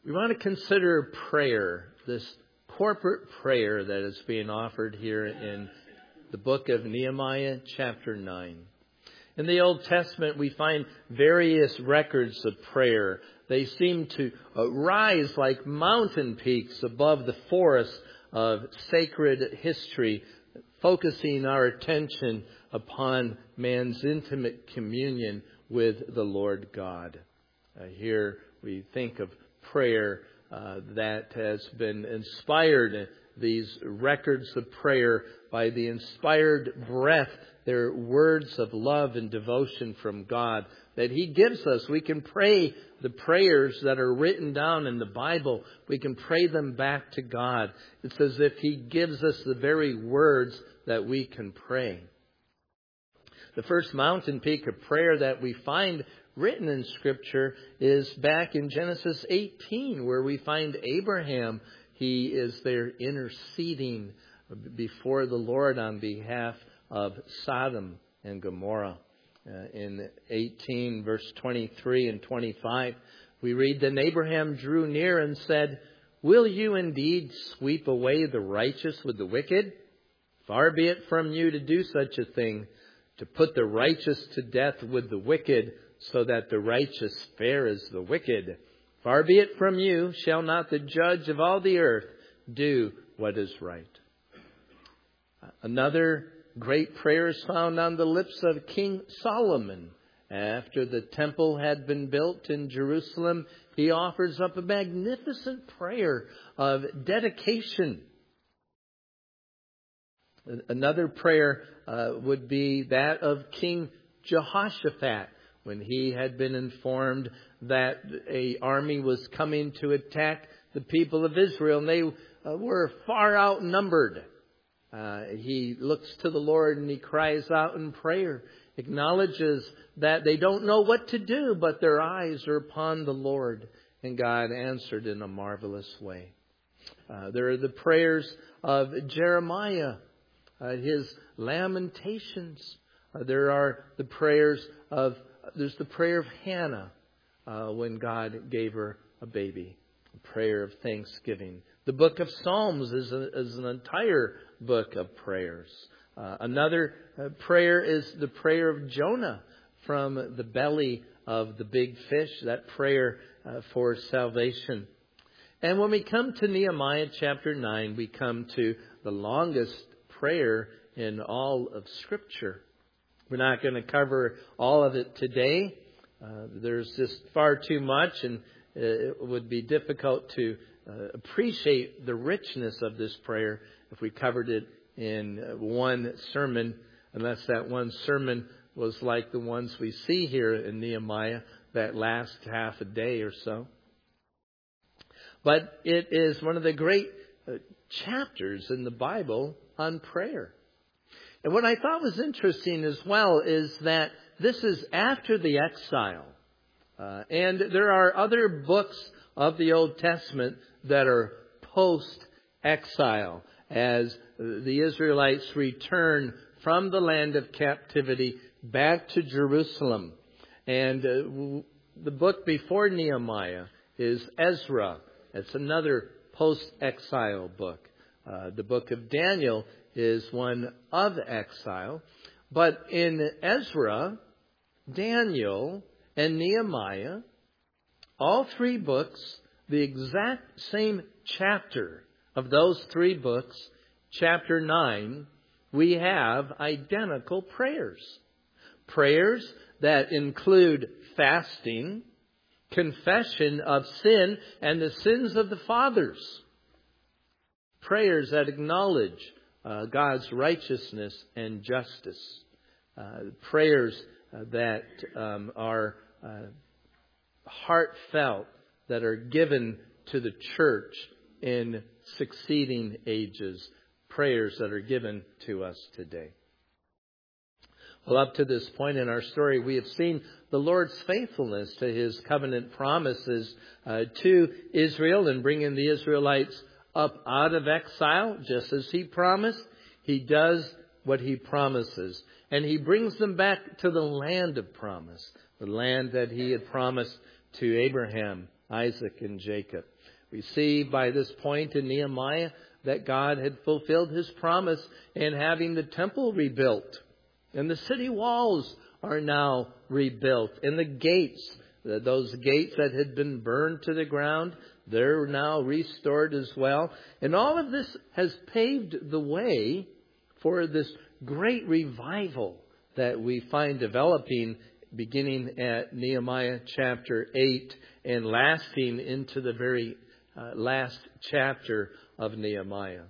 We want to consider prayer, this corporate prayer that is being offered here in the book of Nehemiah, chapter 9. In the Old Testament, we find various records of prayer. They seem to rise like mountain peaks above the forest of sacred history, focusing our attention upon man's intimate communion with the Lord God. Here we think of prayer that has been inspired, these records of prayer, by the inspired breath. They're words of love and devotion from God that He gives us. We can pray the prayers that are written down in the Bible. We can pray them back to God. It's as if He gives us the very words that we can pray. The first mountain peak of prayer that we find written in Scripture is back in Genesis 18, where we find Abraham. He is there interceding before the Lord on behalf of Sodom and Gomorrah. In 18, verse 23 and 25, we read, "Then Abraham drew near and said, 'Will you indeed sweep away the righteous with the wicked? Far be it from you to do such a thing, to put the righteous to death with the wicked, so that the righteous fare as the wicked. Far be it from you, shall not the judge of all the earth do what is right?'" Another great prayer is found on the lips of King Solomon. After the temple had been built in Jerusalem, he offers up a magnificent prayer of dedication. Another prayer would be that of King Jehoshaphat, when he had been informed that an army was coming to attack the people of Israel, and they were far outnumbered. He looks to the Lord and he cries out in prayer, acknowledges that they don't know what to do, but their eyes are upon the Lord. And God answered in a marvelous way. There are the prayers of Jeremiah, his lamentations. There's the prayer of Hannah when God gave her a baby, a prayer of thanksgiving. The book of Psalms is an entire book of prayers. Another prayer is the prayer of Jonah from the belly of the big fish, that prayer for salvation. And when we come to Nehemiah chapter 9, we come to the longest prayer in all of Scripture. We're not going to cover all of it today. There's just far too much, and it would be difficult to appreciate the richness of this prayer if we covered it in one sermon, unless that one sermon was like the ones we see here in Nehemiah that last half a day or so. But it is one of the great chapters in the Bible on prayer. And what I thought was interesting as well is that this is after the exile. And there are other books of the Old Testament that are post-exile, as the Israelites return from the land of captivity back to Jerusalem. And the book before Nehemiah is Ezra. It's another post-exile book. The book of Daniel is one of exile. But in Ezra, Daniel, and Nehemiah, all three books, the exact same chapter of those three books, chapter 9, we have identical prayers. Prayers that include fasting, confession of sin and the sins of the fathers. Prayers that acknowledge God's righteousness and justice. Prayers that are heartfelt, that are given to the church in succeeding ages. Prayers that are given to us today. Well, up to this point in our story, we have seen the Lord's faithfulness to His covenant promises to Israel in bringing the Israelites up out of exile, just as He promised. He does what He promises. And He brings them back to the land of promise, the land that He had promised to Abraham Isaac, and Jacob. We see by this point in Nehemiah that God had fulfilled His promise in having the temple rebuilt. And the city walls are now rebuilt. And the gates, those gates that had been burned to the ground, they're now restored as well. And all of this has paved the way for this great revival that we find developing beginning at Nehemiah chapter 8 and lasting into the very last chapter of Nehemiah.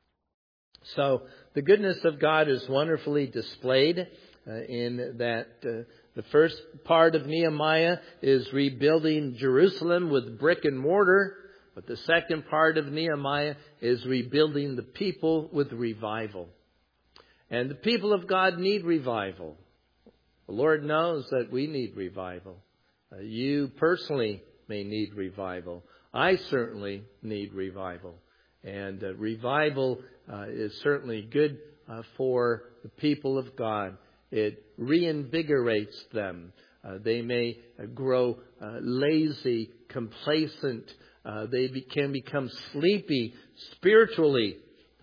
So the goodness of God is wonderfully displayed in that the first part of Nehemiah is rebuilding Jerusalem with brick and mortar, but the second part of Nehemiah is rebuilding the people with revival. And the people of God need revival. The Lord knows that we need revival. You personally may need revival. I certainly need revival. And revival is certainly good for the people of God. It reinvigorates them. They may grow lazy, complacent. They can become sleepy spiritually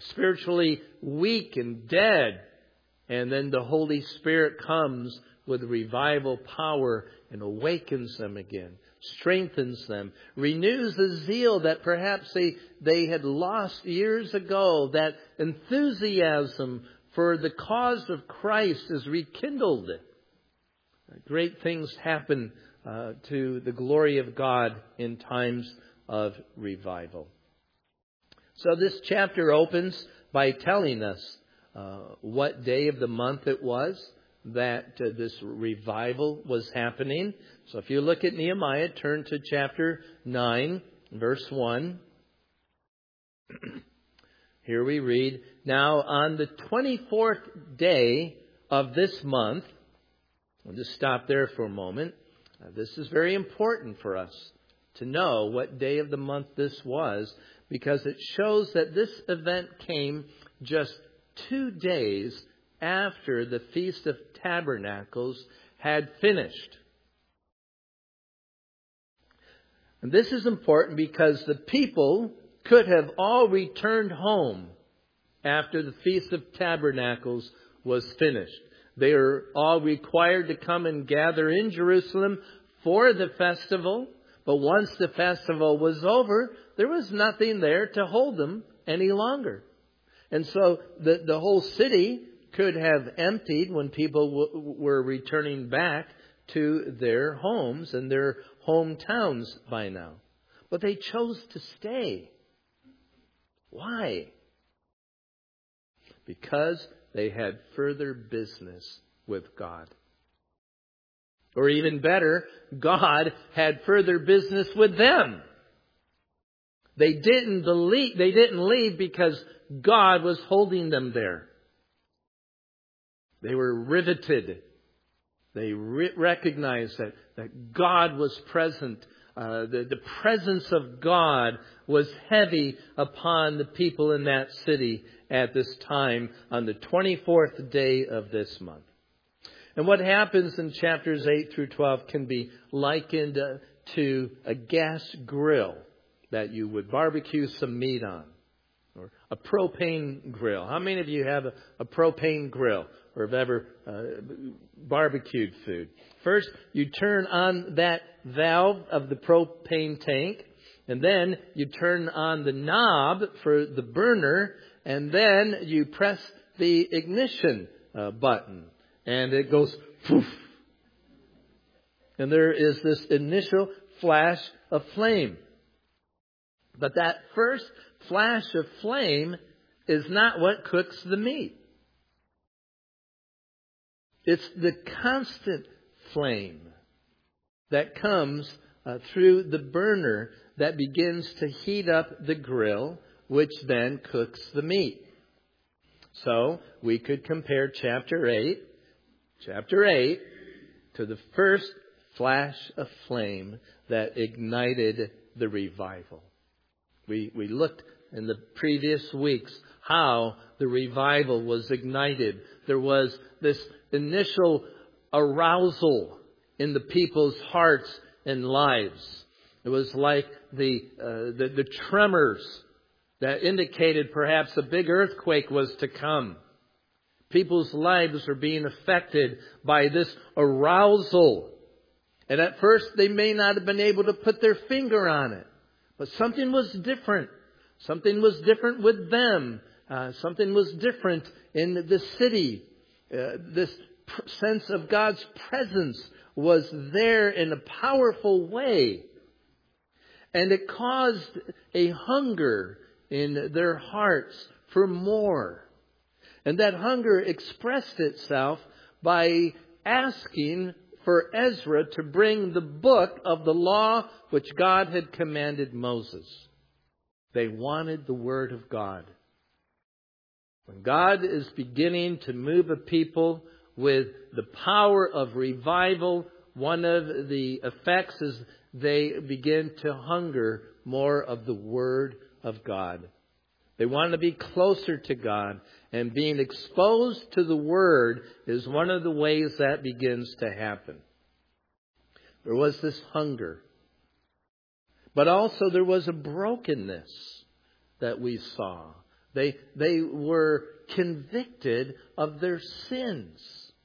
weak and dead. And then the Holy Spirit comes with revival power and awakens them again, strengthens them, renews the zeal that perhaps they had lost years ago. That enthusiasm for the cause of Christ is rekindled. Great things happen to the glory of God in times of revival. So this chapter opens by telling us what day of the month it was that this revival was happening. So if you look at Nehemiah, turn to chapter 9, verse 1. Here we read, "Now on the 24th day of this month," I'll just stop there for a moment. This is very important for us to know what day of the month this was, because it shows that this event came just 2 days after the Feast of Tabernacles had finished. And this is important because the people could have all returned home after the Feast of Tabernacles was finished. They were all required to come and gather in Jerusalem for the festival. But once the festival was over, there was nothing there to hold them any longer. And so the whole city could have emptied when people were returning back to their homes and their hometowns by now. But they chose to stay. Why? Because they had further business with God. Or even better, God had further business with them. They didn't leave because God was holding them there. They were riveted. They recognized that God was present. The presence of God was heavy upon the people in that city at this time on the 24th day of this month. And what happens in chapters 8 through 12 can be likened to a gas grill that you would barbecue some meat on, or a propane grill. How many of you have a propane grill or have ever barbecued food? First, you turn on that valve of the propane tank, and then you turn on the knob for the burner, and then you press the ignition button, and it goes poof. And there is this initial flash of flame. But that first flash of flame is not what cooks the meat. It's the constant flame that comes through the burner that begins to heat up the grill, which then cooks the meat. So we could compare chapter 8 to the first flash of flame that ignited the revival. We looked in the previous weeks how the revival was ignited. There was this initial arousal in the people's hearts and lives. It was like the tremors that indicated perhaps a big earthquake was to come. People's lives were being affected by this arousal. And at first they may not have been able to put their finger on it. But something was different. Something was different with them. Something was different in the city. This sense of God's presence was there in a powerful way. And it caused a hunger in their hearts for more. And that hunger expressed itself by asking for Ezra to bring the book of the law which God had commanded Moses. They wanted the Word of God. When God is beginning to move a people with the power of revival, one of the effects is they begin to hunger more of the Word of God. They want to be closer to God, and being exposed to the Word is one of the ways that begins to happen. There was this hunger. But also there was a brokenness that we saw. They were convicted of their sins.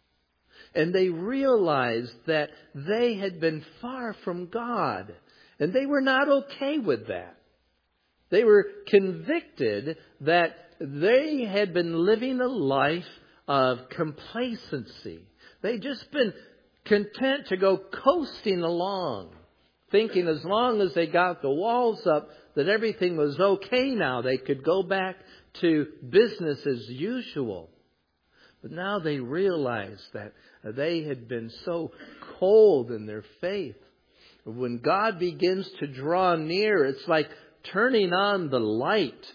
And they realized that they had been far from God. And they were not okay with that. They were convicted that they had been living a life of complacency. They'd just been content to go coasting along, thinking as long as they got the walls up that everything was okay now. They could go back to business as usual. But now they realized that they had been so cold in their faith. When God begins to draw near, it's like turning on the light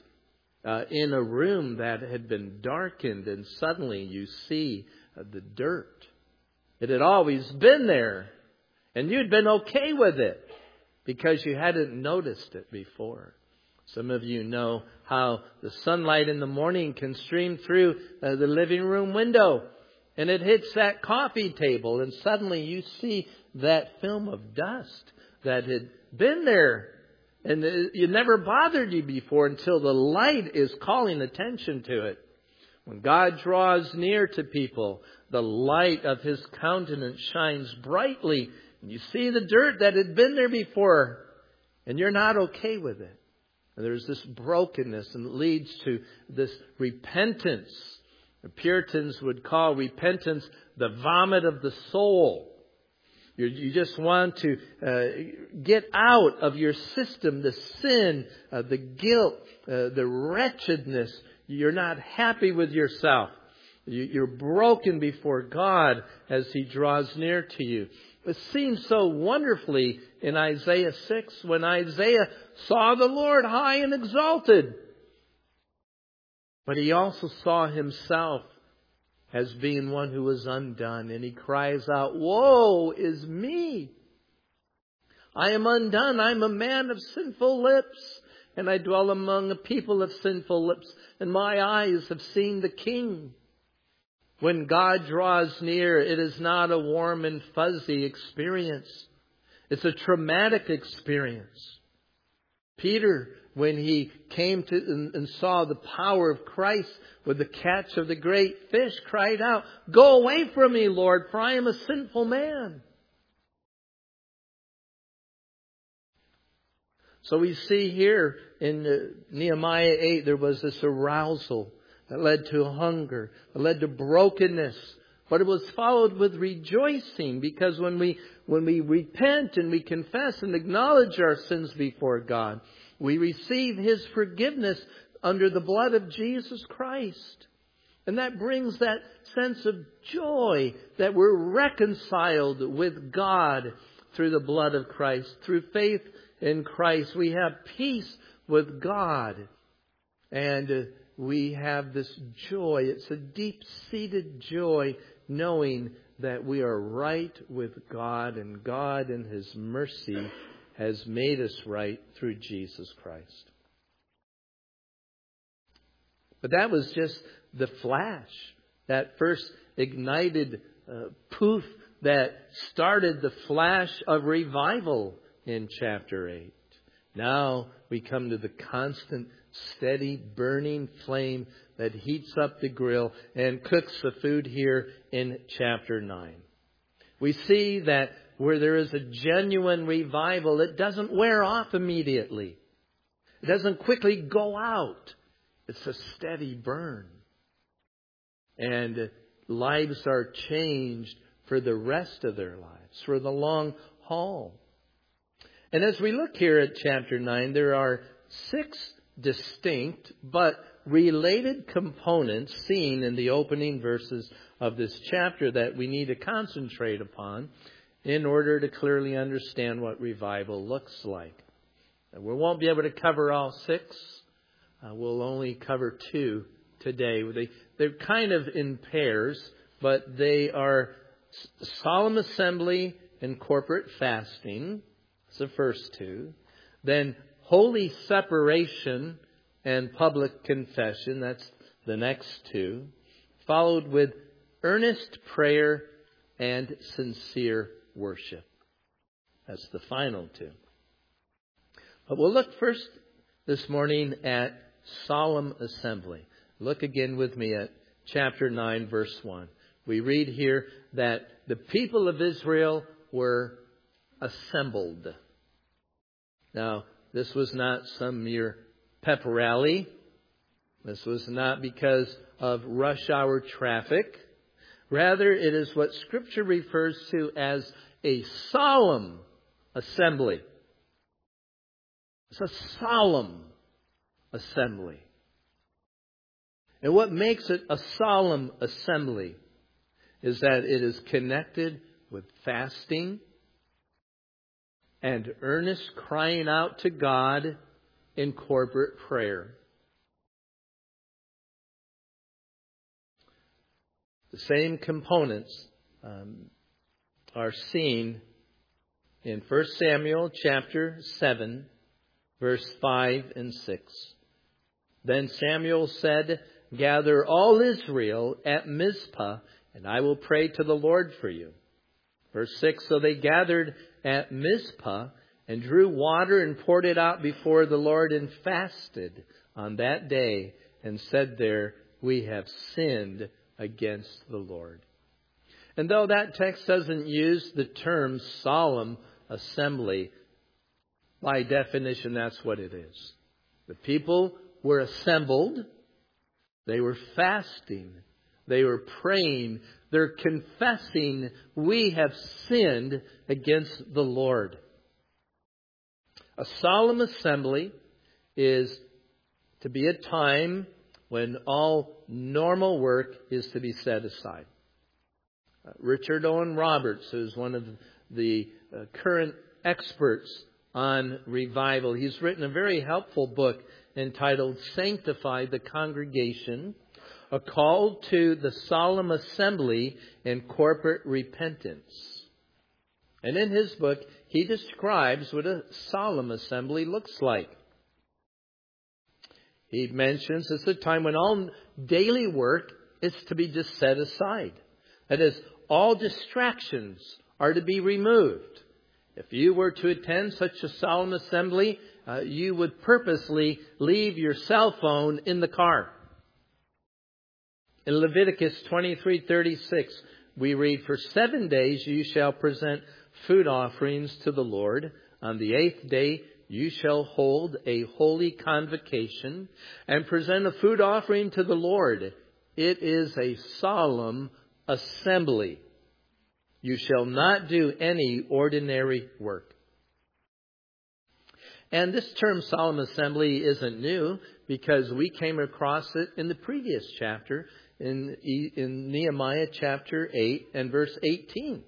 in a room that had been darkened, and suddenly you see the dirt. It had always been there, and you'd been okay with it because you hadn't noticed it before. Some of you know how the sunlight in the morning can stream through the living room window, and it hits that coffee table, and suddenly you see that film of dust that had been there. And it never bothered you before until the light is calling attention to it. When God draws near to people, the light of His countenance shines brightly. And you see the dirt that had been there before, and you're not okay with it. And there's this brokenness, and it leads to this repentance. The Puritans would call repentance the vomit of the soul. You just want to get out of your system the sin, the guilt, the wretchedness. You're not happy with yourself. You're broken before God as He draws near to you. It seems so wonderfully in Isaiah 6 when Isaiah saw the Lord high and exalted. But he also saw himself as being one who was undone. And he cries out, "Woe is me! I am undone. I'm a man of sinful lips, and I dwell among a people of sinful lips, and my eyes have seen the King." When God draws near, it is not a warm and fuzzy experience. It's a traumatic experience. Peter, when he came to and saw the power of Christ with the catch of the great fish, cried out, "Go away from me, Lord, for I am a sinful man." So we see here in Nehemiah 8, there was this arousal that led to hunger, that led to brokenness. But it was followed with rejoicing, because when we repent and we confess and acknowledge our sins before God, we receive His forgiveness under the blood of Jesus Christ. And that brings that sense of joy that we're reconciled with God through the blood of Christ. Through faith in Christ, we have peace with God. And we have this joy. It's a deep-seated joy knowing that we are right with God, and God in His mercy has made us right through Jesus Christ. But that was just the flash, that first ignited poof that started the flash of revival in chapter 8. Now we come to the constant, steady, burning flame that heats up the grill and cooks the food here in chapter 9. We see that where there is a genuine revival, it doesn't wear off immediately. It doesn't quickly go out. It's a steady burn. And lives are changed for the rest of their lives, for the long haul. And as we look here at chapter 9, there are 6 distinct but related components seen in the opening verses of this chapter that we need to concentrate upon in order to clearly understand what revival looks like. We won't be able to cover all 6. We'll only cover 2 today. They're kind of in pairs, but they are solemn assembly and corporate fasting. That's the first 2. Then holy separation and public confession. That's the next 2. Followed with earnest prayer and sincere worship. That's the final 2. But we'll look first this morning at solemn assembly. Look again with me at chapter 9, verse 1. We read here that the people of Israel were assembled. Now, this was not some mere pep rally. This was not because of rush hour traffic. Rather, it is what Scripture refers to as a solemn assembly. It's a solemn assembly. And what makes it a solemn assembly is that it is connected with fasting and earnest crying out to God in corporate prayer. The same components are seen in 1 Samuel chapter 7, verse 5 and 6. Then Samuel said, "Gather all Israel at Mizpah, and I will pray to the Lord for you." Verse 6, so they gathered at Mizpah and drew water and poured it out before the Lord and fasted on that day and said there, "We have sinned against the Lord." And though that text doesn't use the term solemn assembly, by definition, that's what it is. The people were assembled. They were fasting. They were praying. They're confessing, "We have sinned against the Lord." A solemn assembly is to be a time when all normal work is to be set aside. Richard Owen Roberts, who's one of the current experts on revival, he's written a very helpful book entitled "Sanctify the Congregation, a Call to the Solemn Assembly and Corporate Repentance." And in his book, he describes what a solemn assembly looks like. He mentions it's a time when all daily work is to be just set aside. That is, all distractions are to be removed. If you were to attend such a solemn assembly, you would purposely leave your cell phone in the car. In Leviticus 23:36, we read, "For 7 days you shall present food offerings to the Lord. On the 8th day you shall hold a holy convocation and present a food offering to the Lord. It is a solemn assembly. You shall not do any ordinary work." And this term solemn assembly isn't new because we came across it in the previous chapter in Nehemiah chapter 8 and verse 18.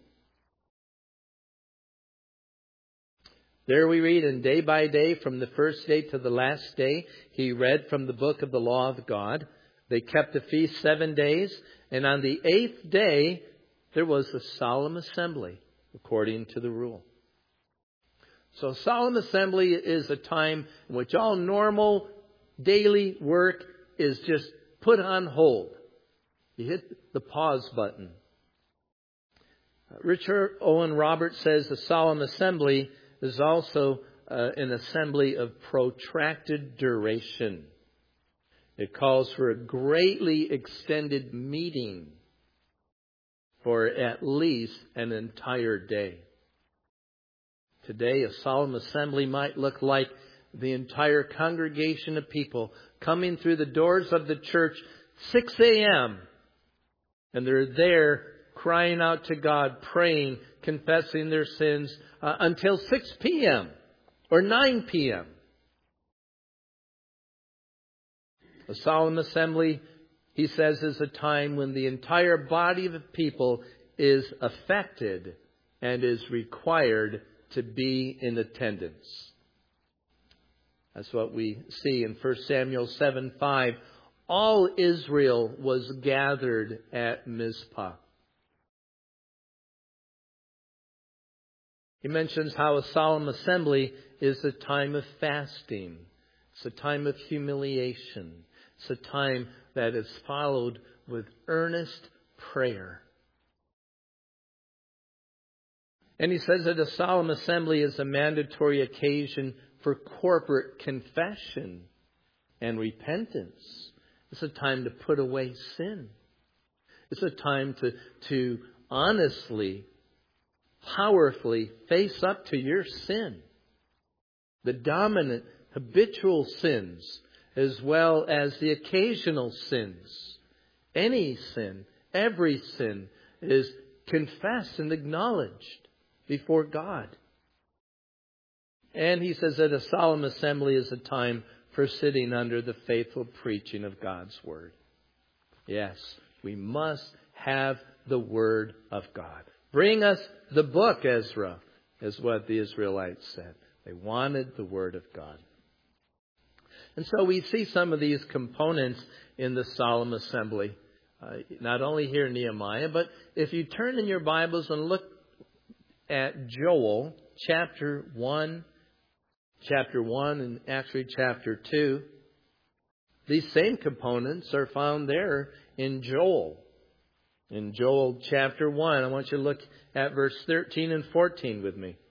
There we read, "And day by day, from the first day to the last day, he read from the book of the law of God. They kept the feast 7 days, and on the 8th day, there was a solemn assembly, according to the rule." So solemn assembly is a time in which all normal daily work is just put on hold. You hit the pause button. Richard Owen Roberts says a solemn assembly is also an assembly of protracted duration. It calls for a greatly extended meeting for at least an entire day. Today, a solemn assembly might look like the entire congregation of people coming through the doors of the church 6 a.m. And they're there crying out to God, praying, confessing their sins until 6 p.m. or 9 p.m. A solemn assembly, he says, is a time when the entire body of people is affected and is required to be in attendance. That's what we see in 1 Samuel 7:5. All Israel was gathered at Mizpah. He mentions how a solemn assembly is a time of fasting. It's a time of humiliation. It's a time that is followed with earnest prayer. And he says that a solemn assembly is a mandatory occasion for corporate confession and repentance. It's a time to put away sin. It's a time to honestly, powerfully face up to your sin. The dominant, habitual sins, as well as the occasional sins. Any sin, every sin is confessed and acknowledged before God. And he says that a solemn assembly is a time for sitting under the faithful preaching of God's Word. Yes, we must have the Word of God. Bring us the book, Ezra, is what the Israelites said. They wanted the Word of God. And so we see some of these components in the solemn assembly, not only here in Nehemiah, but if you turn in your Bibles and look at Joel chapter 1 and actually chapter 2, these same components are found there in Joel. In Joel chapter 1, I want you to look at verse 13 and 14 with me.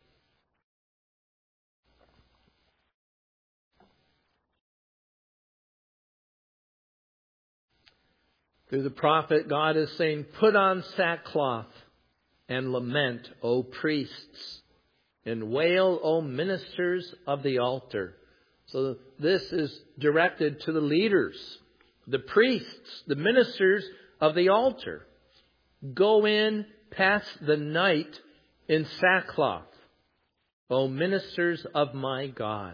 Through the prophet, God is saying, "Put on sackcloth and lament, O priests, and wail, O ministers of the altar." So this is directed to the leaders, the priests, the ministers of the altar. Go in, pass the night in sackcloth, O ministers of my God.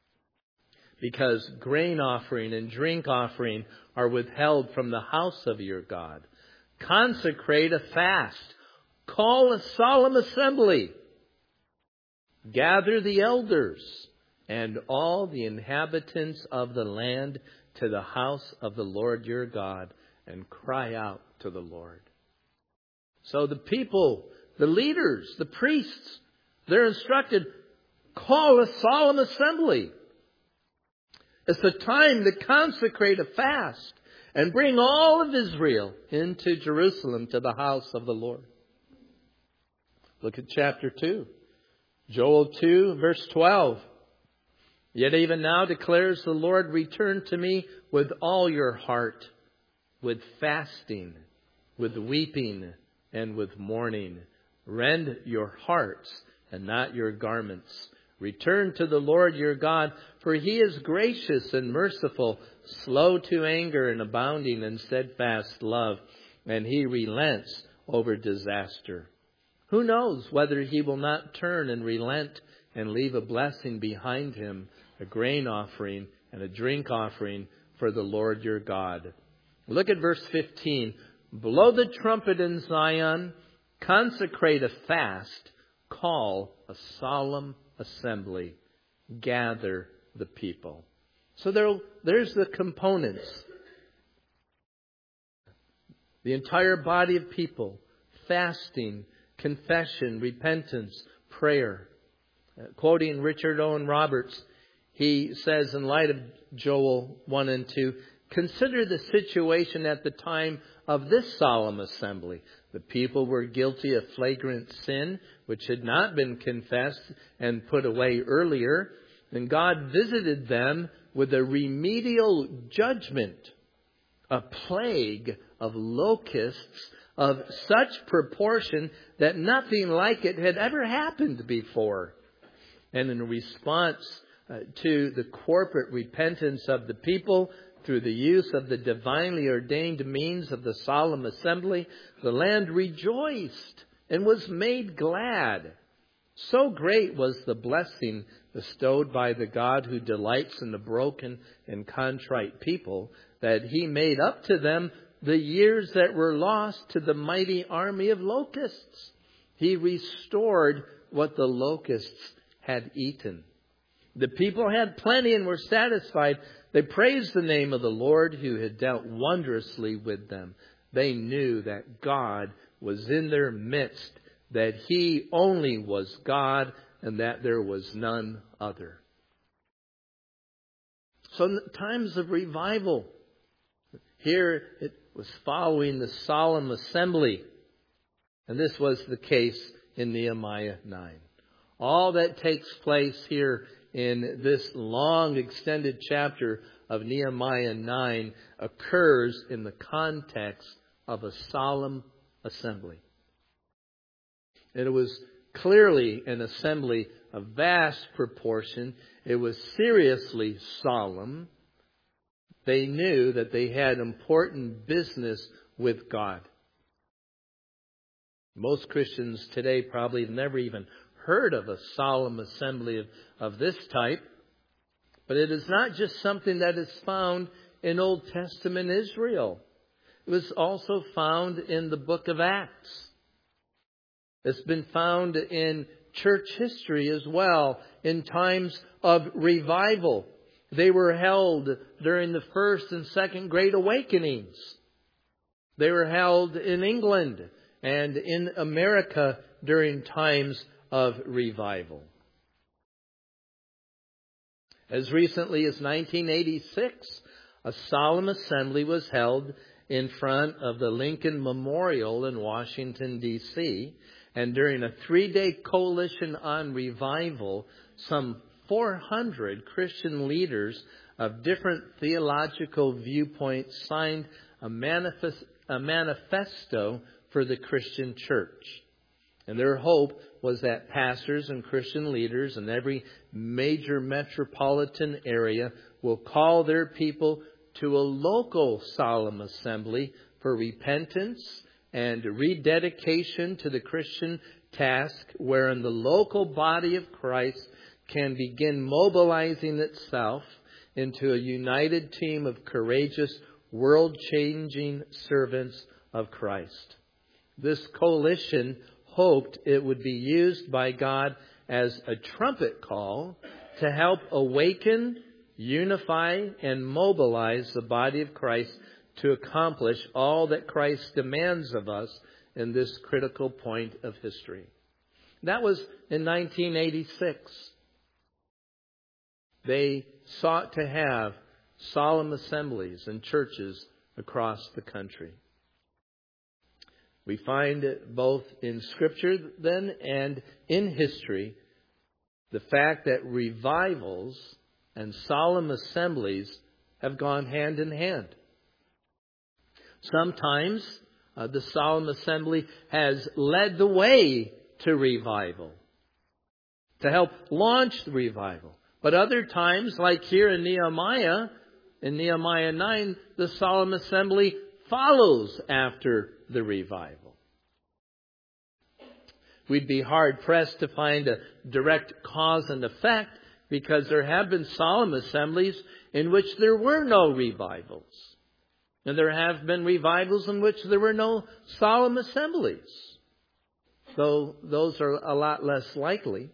Because grain offering and drink offering are withheld from the house of your God. Consecrate a fast. Call a solemn assembly. Gather the elders and all the inhabitants of the land to the house of the Lord your God and cry out to the Lord. So the people, the leaders, the priests, they're instructed, call a solemn assembly. It's the time to consecrate a fast and bring all of Israel into Jerusalem to the house of the Lord. Look at chapter 2. Joel 2, verse 12. Yet even now declares the Lord, return to me with all your heart, with fasting, with weeping, and with mourning. Rend your hearts and not your garments. Return to the Lord your God, for He is gracious and merciful, slow to anger and abounding in steadfast love, and He relents over disaster. Who knows whether He will not turn and relent and leave a blessing behind Him, a grain offering and a drink offering for the Lord your God. Look at verse 15. Blow the trumpet in Zion, consecrate a fast, call a solemn assembly, gather the people. So there's the components. The entire body of people, fasting, confession, repentance, prayer. Quoting Richard Owen Roberts, he says in light of Joel 1 and 2, consider the situation at the time of this solemn assembly. The people were guilty of flagrant sin, which had not been confessed and put away earlier. And God visited them with a remedial judgment, a plague of locusts of such proportion that nothing like it had ever happened before. And in response to the corporate repentance of the people, through the use of the divinely ordained means of the solemn assembly, the land rejoiced and was made glad. So great was the blessing bestowed by the God who delights in the broken and contrite people, that He made up to them the years that were lost to the mighty army of locusts. He restored what the locusts had eaten. The people had plenty and were satisfied. They praised the name of the Lord who had dealt wondrously with them. They knew that God was in their midst, that He only was God, and that there was none other. So in the times of revival, here it was following the solemn assembly. And this was the case in Nehemiah 9. All that takes place here in this long extended chapter of Nehemiah 9 occurs in the context of a solemn assembly. And it was clearly an assembly of vast proportion. It was seriously solemn. They knew that they had important business with God. Most Christians today probably have never even heard of a solemn assembly of this type. But it is not just something that is found in Old Testament Israel. It was also found in the book of Acts. It's been found in church history as well, in times of revival. They were held during the First and Second Great Awakenings. They were held in England and in America during times of revival. As recently as 1986, a solemn assembly was held in front of the Lincoln Memorial in Washington, D.C., and during a 3-day coalition on revival, some 400 Christian leaders of different theological viewpoints signed a manifesto for the Christian church. And their hope was that pastors and Christian leaders in every major metropolitan area will call their people to a local solemn assembly for repentance and rededication to the Christian task, wherein the local body of Christ can begin mobilizing itself into a united team of courageous, world-changing servants of Christ. This coalition hoped it would be used by God as a trumpet call to help awaken, unify, and mobilize the body of Christ to accomplish all that Christ demands of us in this critical point of history. That was in 1986. They sought to have solemn assemblies and churches across the country. We find both in Scripture then and in history the fact that revivals and solemn assemblies have gone hand in hand. Sometimes the solemn assembly has led the way to revival, to help launch the revival. But other times, like here in Nehemiah 9, the solemn assembly follows after the revival. We'd be hard-pressed to find a direct cause and effect, because there have been solemn assemblies in which there were no revivals. And there have been revivals in which there were no solemn assemblies, though those are a lot less likely.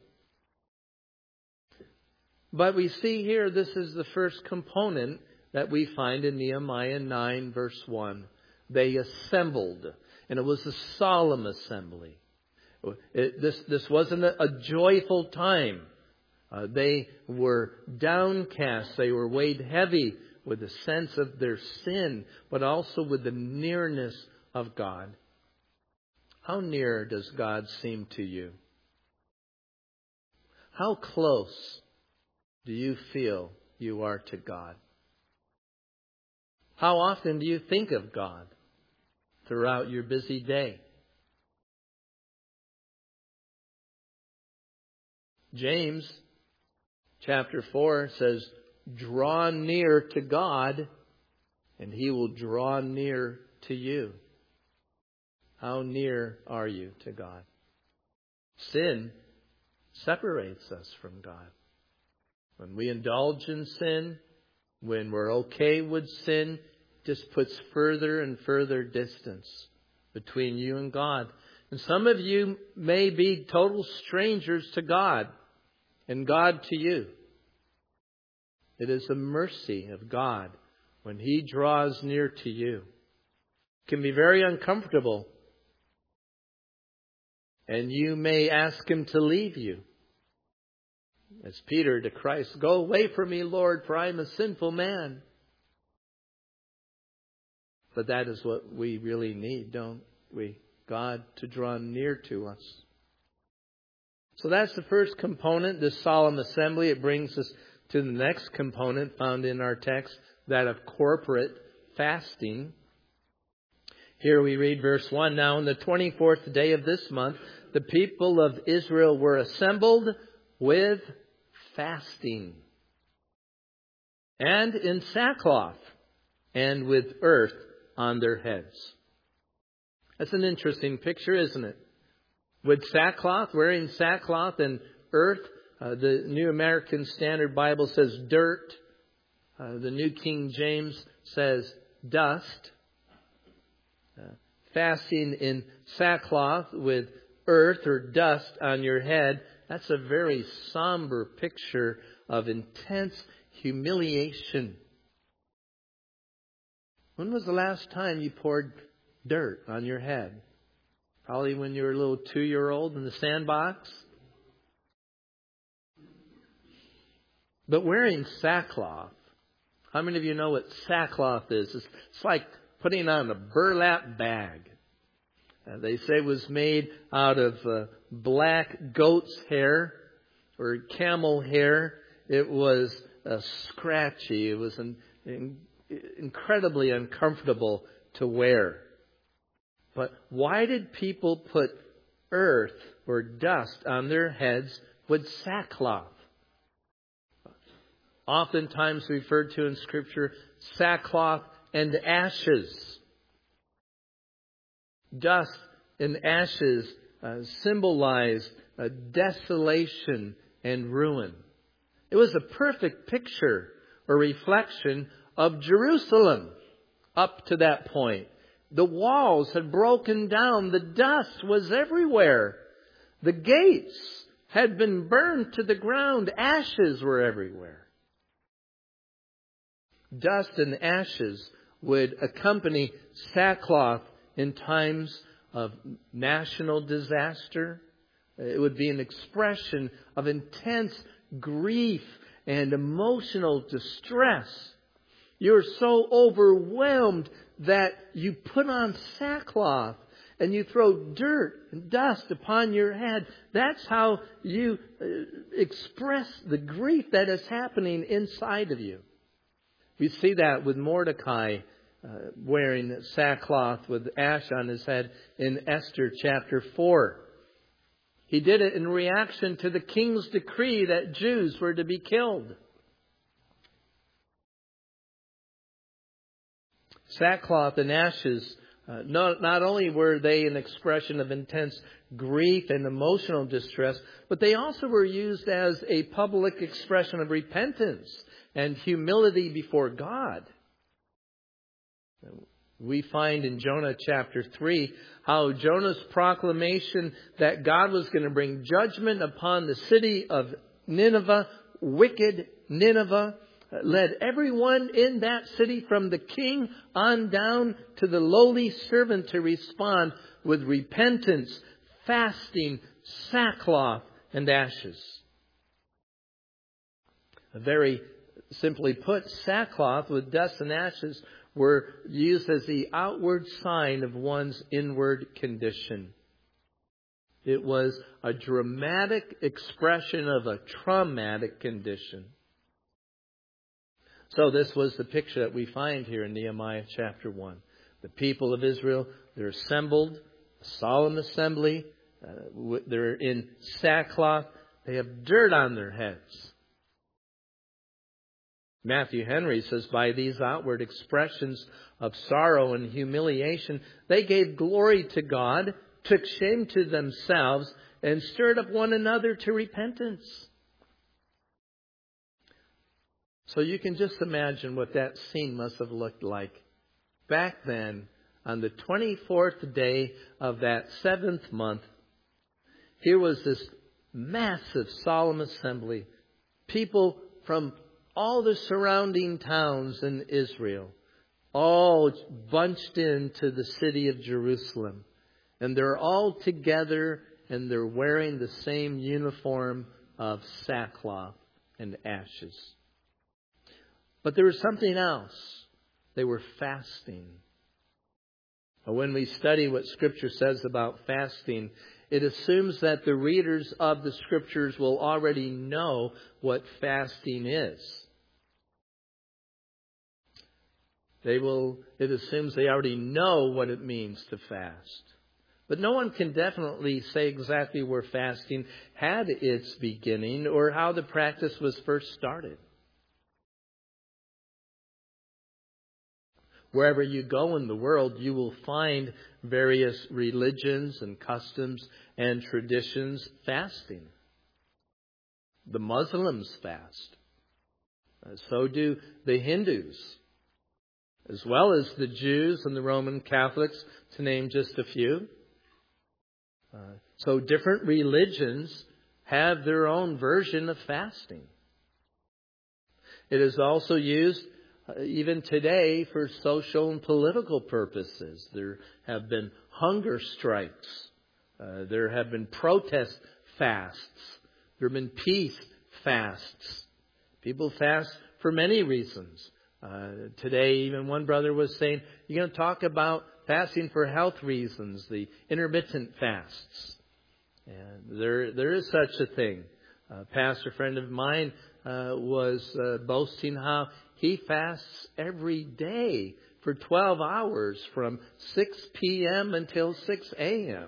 But we see here, this is the first component that we find in Nehemiah 9, verse 1. They assembled, and it was a solemn assembly. This wasn't a joyful time. They were downcast. They were weighed heavy with a sense of their sin, but also with the nearness of God. How near does God seem to you? How close do you feel you are to God? How often do you think of God throughout your busy day? James chapter 4 says, draw near to God, and He will draw near to you. How near are you to God? Sin separates us from God. When we indulge in sin, when we're okay with sin, it just puts further and further distance between you and God. And some of you may be total strangers to God and God to you. It is the mercy of God when He draws near to you. It can be very uncomfortable. And you may ask Him to leave you. As Peter to Christ, go away from me, Lord, for I am a sinful man. But that is what we really need, don't we? God to draw near to us. So that's the first component, this solemn assembly. It brings us to the next component found in our text, that of corporate fasting. Here we read verse 1. Now on the 24th day of this month, the people of Israel were assembled with fasting, and in sackcloth, and with earth on their heads. That's an interesting picture, isn't it? With sackcloth, wearing sackcloth and earth. The New American Standard Bible says dirt. The New King James says dust. Fasting in sackcloth with earth or dust on your head, that's a very somber picture of intense humiliation. When was the last time you poured dirt on your head? Probably when you were a little 2-year-old in the sandbox. But wearing sackcloth, how many of you know what sackcloth is? It's like putting on a burlap bag. They say it was made out of black goat's hair or camel hair. It was scratchy. It was incredibly uncomfortable to wear. But why did people put earth or dust on their heads with sackcloth? Oftentimes referred to in Scripture, sackcloth and ashes. Dust and ashes symbolize desolation and ruin. It was a perfect picture or reflection of Jerusalem up to that point. The walls had broken down. The dust was everywhere. The gates had been burned to the ground. Ashes were everywhere. Dust and ashes would accompany sackcloth in times of national disaster. It would be an expression of intense grief and emotional distress. You're so overwhelmed that you put on sackcloth and you throw dirt and dust upon your head. That's how you express the grief that is happening inside of you. We see that with Mordecai wearing sackcloth with ash on his head in Esther chapter 4. He did it in reaction to the king's decree that Jews were to be killed. Sackcloth and ashes, not only were they an expression of intense grief and emotional distress, but they also were used as a public expression of repentance and humility before God. We find in Jonah chapter 3 how Jonah's proclamation that God was going to bring judgment upon the city of Nineveh, wicked Nineveh, led everyone in that city from the king on down to the lowly servant to respond with repentance, fasting, sackcloth, and ashes. Very simply put, sackcloth with dust and ashes were used as the outward sign of one's inward condition. It was a dramatic expression of a traumatic condition. So this was the picture that we find here in Nehemiah chapter 1. The people of Israel, they're assembled, a solemn assembly. They're in sackcloth. They have dirt on their heads. Matthew Henry says, by these outward expressions of sorrow and humiliation, they gave glory to God, took shame to themselves, and stirred up one another to repentance. So you can just imagine what that scene must have looked like. Back then, on the 24th day of that 7th month, here was this massive solemn assembly. People from all the surrounding towns in Israel, all bunched into the city of Jerusalem. And they're all together and they're wearing the same uniform of sackcloth and ashes. But there was something else. They were fasting. When we study what Scripture says about fasting, it assumes that the readers of the Scriptures will already know what fasting is. It assumes they already know what it means to fast. But no one can definitely say exactly where fasting had its beginning or how the practice was first started. Wherever you go in the world, you will find various religions and customs and traditions fasting. The Muslims fast. So do the Hindus, as well as the Jews and the Roman Catholics, to name just a few. So different religions have their own version of fasting. It is also used even today for social and political purposes. There have been hunger strikes. There have been protest fasts. There have been peace fasts. People fast for many reasons. Today, even one brother was saying, you're going to talk about fasting for health reasons, the intermittent fasts. And there is such a thing. A pastor friend of mine was boasting how he fasts every day for 12 hours from 6 p.m. until 6 a.m.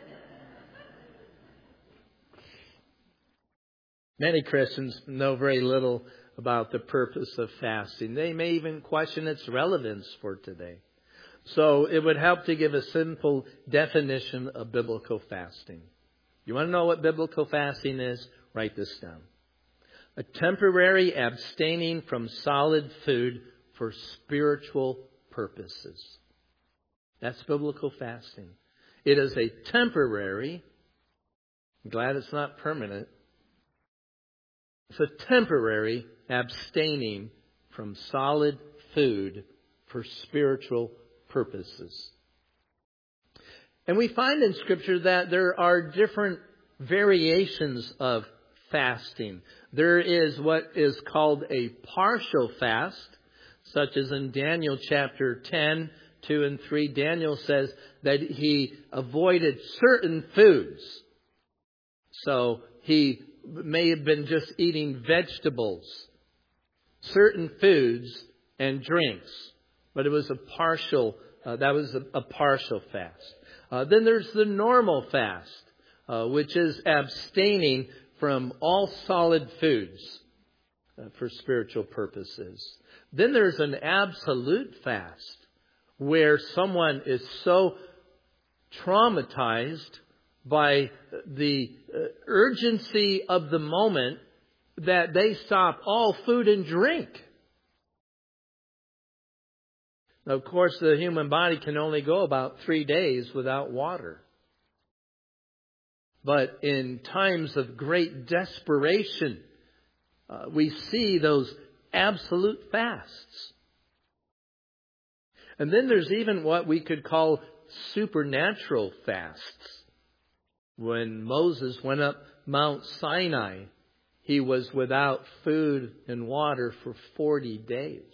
Many Christians know very little about the purpose of fasting. They may even question its relevance for today. So it would help to give a simple definition of biblical fasting. You want to know what biblical fasting is? Write this down. A temporary abstaining from solid food for spiritual purposes. That's biblical fasting. It is a temporary, I'm glad it's not permanent. It's a temporary abstaining from solid food for spiritual purposes. And we find in Scripture that there are different variations of fasting. There is what is called a partial fast, such as in Daniel chapter 10, 2 and 3. Daniel says that he avoided certain foods. So he may have been just eating vegetables, certain foods and drinks. But it was a partial fast. Then there's the normal fast, which is abstaining from all solid foods for spiritual purposes. Then there's an absolute fast, where someone is so traumatized by the urgency of the moment that they stop all food and drink. Now, of course, the human body can only go about 3 days without water. But in times of great desperation, we see those absolute fasts. And then there's even what we could call supernatural fasts. When Moses went up Mount Sinai, he was without food and water for 40 days.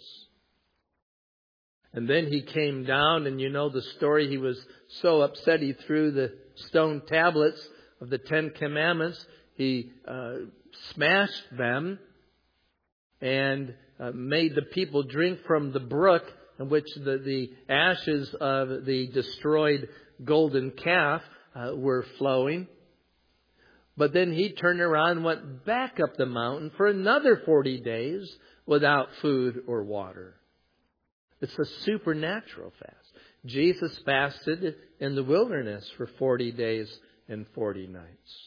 And then he came down, and you know the story. He was so upset he threw the stone tablets of the 10 Commandments, He smashed them and made the people drink from the brook in which the ashes of the destroyed golden calf were flowing. But then He turned around and went back up the mountain for another 40 days without food or water. It's a supernatural fast. Jesus fasted in the wilderness for 40 days and 40 nights.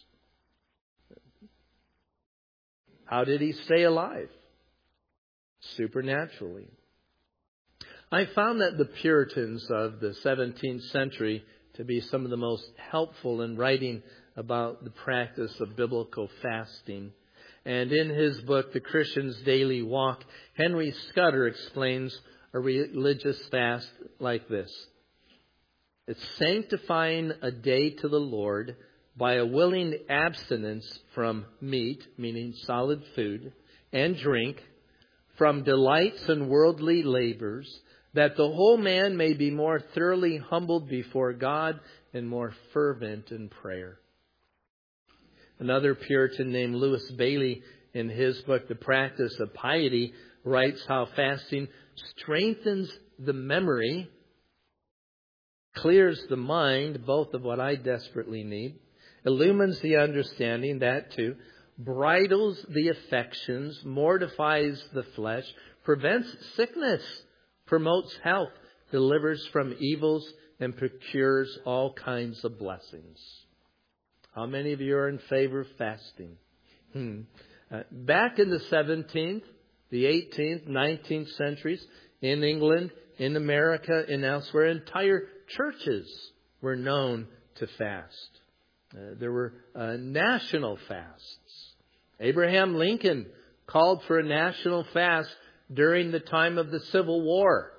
How did He stay alive? Supernaturally. I found that the Puritans of the 17th century to be some of the most helpful in writing about the practice of biblical fasting. And in his book, The Christian's Daily Walk, Henry Scudder explains a religious fast like this. It's sanctifying a day to the Lord by a willing abstinence from meat, meaning solid food, and drink, from delights and worldly labors, that the whole man may be more thoroughly humbled before God and more fervent in prayer. Another Puritan named Lewis Bailey, in his book, The Practice of Piety, writes how fasting strengthens the memory, clears the mind, both of what I desperately need, illumines the understanding, that too, bridles the affections, mortifies the flesh, prevents sickness, promotes health, delivers from evils, and procures all kinds of blessings. How many of you are in favor of fasting? Back in the 17th, the 18th, 19th centuries, in England, in America, and elsewhere, entire churches were known to fast. There were national fasts. Abraham Lincoln called for a national fast during the time of the Civil War.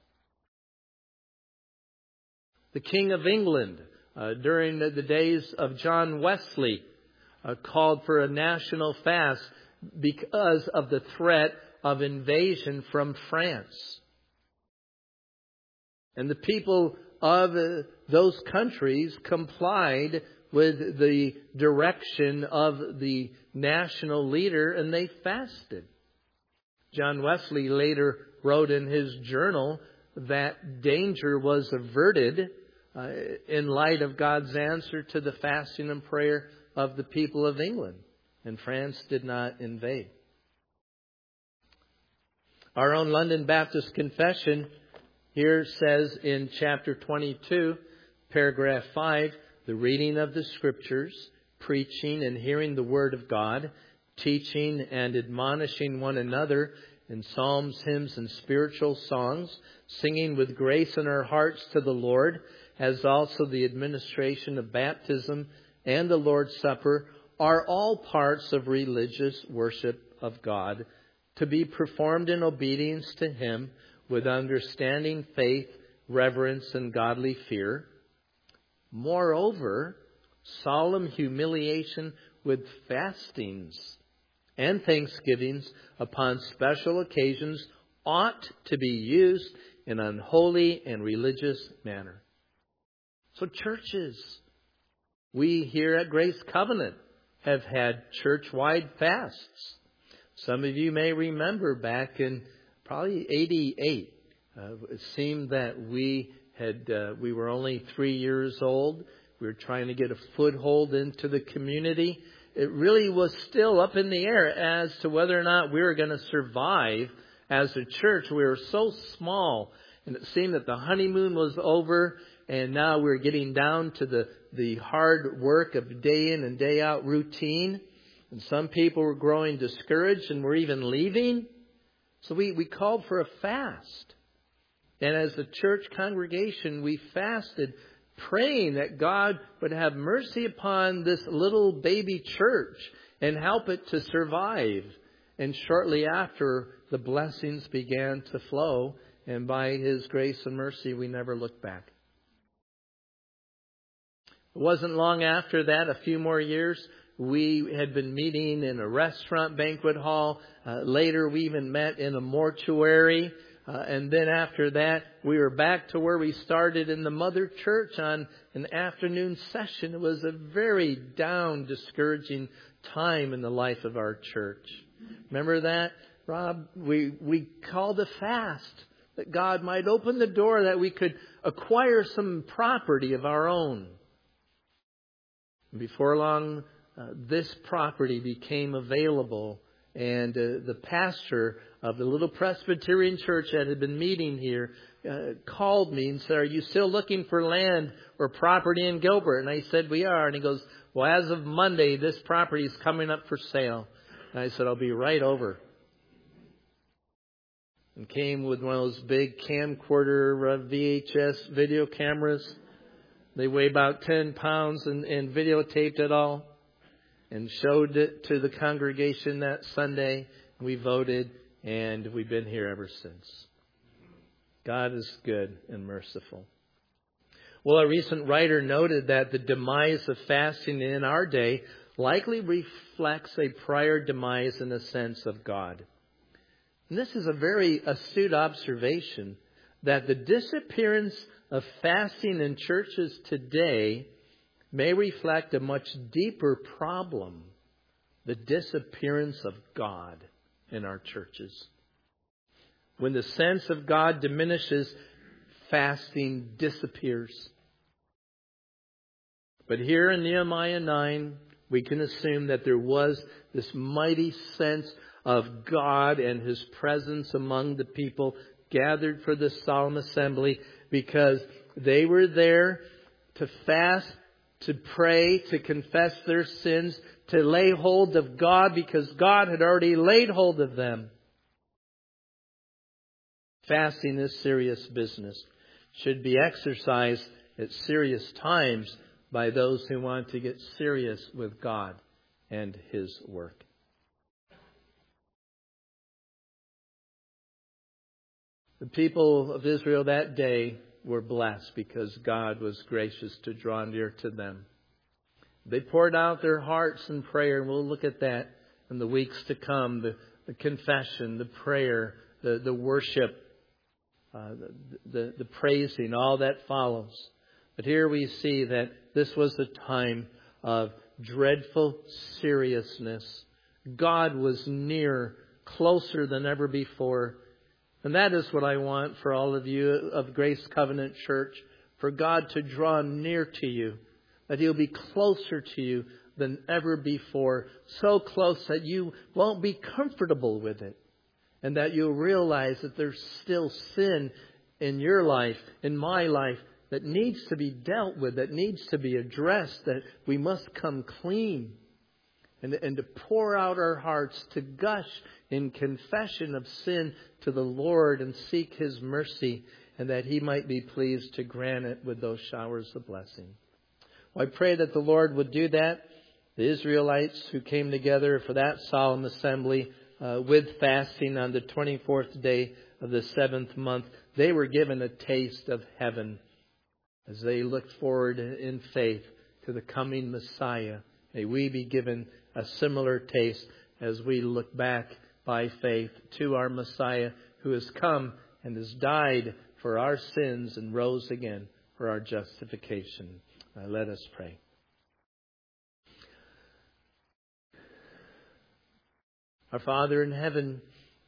The King of England, during the days of John Wesley, called for a national fast because of the threat of invasion from France. And the people of those countries complied with the direction of the national leader, and they fasted. John Wesley later wrote in his journal that danger was averted in light of God's answer to the fasting and prayer of the people of England, and France did not invade. Our own London Baptist Confession here says in chapter 22, paragraph 5, the reading of the Scriptures, preaching and hearing the Word of God, teaching and admonishing one another in psalms, hymns, and spiritual songs, singing with grace in our hearts to the Lord, as also the administration of baptism and the Lord's Supper, are all parts of religious worship of God, to be performed in obedience to Him with understanding, faith, reverence, and godly fear. Moreover, solemn humiliation with fastings and thanksgivings upon special occasions ought to be used in an unholy and religious manner. So churches, we here at Grace Covenant have had church-wide fasts. Some of you may remember back in probably 88, it seemed that we were only 3 years old. We were trying to get a foothold into the community. It really was still up in the air as to whether or not we were going to survive as a church. We were so small, and it seemed that the honeymoon was over, and now we're getting down to the hard work of day in and day out routine. And some people were growing discouraged and were even leaving. So we called for a fast. And as a church congregation, we fasted, praying that God would have mercy upon this little baby church and help it to survive. And shortly after, the blessings began to flow. And by His grace and mercy, we never looked back. It wasn't long after that, a few more years, we had been meeting in a restaurant banquet hall. Later, we even met in a mortuary. And then after that, we were back to where we started in the mother church on an afternoon session. It was a very down, discouraging time in the life of our church. Remember that, Rob? We called a fast that God might open the door that we could acquire some property of our own. Before long, this property became available, and the pastor of the little Presbyterian church that had been meeting here called me and said, "Are you still looking for land or property in Gilbert?" And I said, "We are." And he goes, "Well, as of Monday, this property is coming up for sale." And I said, "I'll be right over." And came with one of those big camcorder VHS video cameras. They weigh about 10 pounds and videotaped it all and showed it to the congregation that Sunday. We voted, and we've been here ever since. God is good and merciful. Well, a recent writer noted that the demise of fasting in our day likely reflects a prior demise in the sense of God. And this is a very astute observation, that the disappearance of fasting in churches today may reflect a much deeper problem, the disappearance of God in our churches. When the sense of God diminishes, fasting disappears. But here in Nehemiah 9, we can assume that there was this mighty sense of God and His presence among the people gathered for the solemn assembly, because they were there to fast, to pray, to confess their sins, to lay hold of God, because God had already laid hold of them. Fasting is serious business. Should be exercised at serious times by those who want to get serious with God and His work. The people of Israel that day were blessed because God was gracious to draw near to them. They poured out their hearts in prayer, and we'll look at that in the weeks to come. The confession, the prayer, the worship, the praising, all that follows. But here we see that this was a time of dreadful seriousness. God was near, closer than ever before. And that is what I want for all of you of Grace Covenant Church, for God to draw near to you, that He'll be closer to you than ever before, so close that you won't be comfortable with it, and that you'll realize that there's still sin in your life, in my life, that needs to be dealt with, that needs to be addressed, that we must come clean. And to pour out our hearts, to gush in confession of sin to the Lord and seek His mercy, and that He might be pleased to grant it with those showers of blessing. Well, I pray that the Lord would do that. The Israelites who came together for that solemn assembly with fasting on the 24th day of the 7th month, they were given a taste of heaven as they looked forward in faith to the coming Messiah. May we be given a similar taste as we look back by faith to our Messiah, who has come and has died for our sins and rose again for our justification. Let us pray. Our Father in heaven,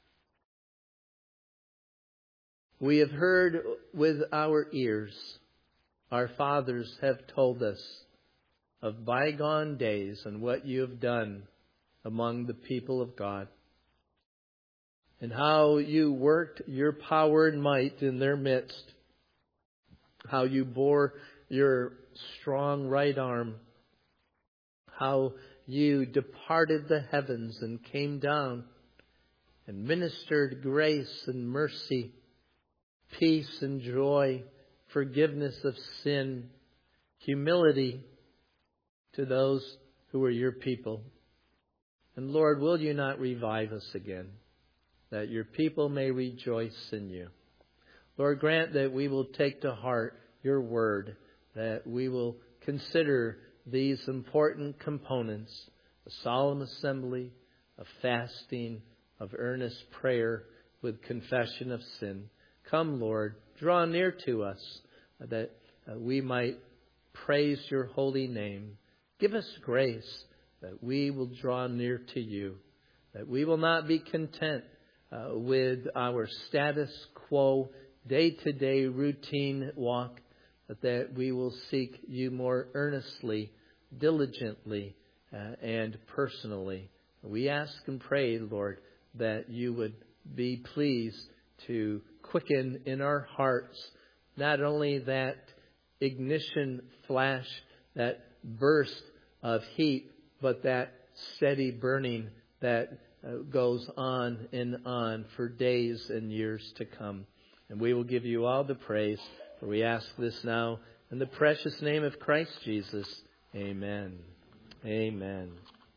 we have heard with our ears, our fathers have told us of bygone days and what you have done among the people of God, and how you worked your power and might in their midst, how you bore your strong right arm, how you departed the heavens and came down and ministered grace and mercy, peace and joy, forgiveness of sin, humility to those who are your people. And Lord, will you not revive us again, that your people may rejoice in you? Lord, grant that we will take to heart your word, that we will consider these important components, a solemn assembly, of fasting, of earnest prayer, with confession of sin. Come, Lord, draw near to us that we might praise your holy name. Give us grace that we will draw near to you, that we will not be content with our status quo, day-to-day routine walk, but that we will seek you more earnestly, diligently, and personally. We ask and pray, Lord, that you would be pleased to quicken in our hearts not only that ignition flash, that burst of heat, but that steady burning that goes on and on for days and years to come. And we will give you all the praise, for we ask this now in the precious name of Christ Jesus. Amen. Amen.